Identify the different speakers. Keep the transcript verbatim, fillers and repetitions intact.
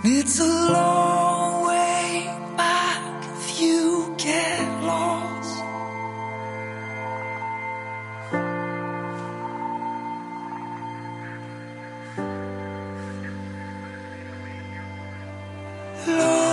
Speaker 1: It's a long way back if you get lost. Lost.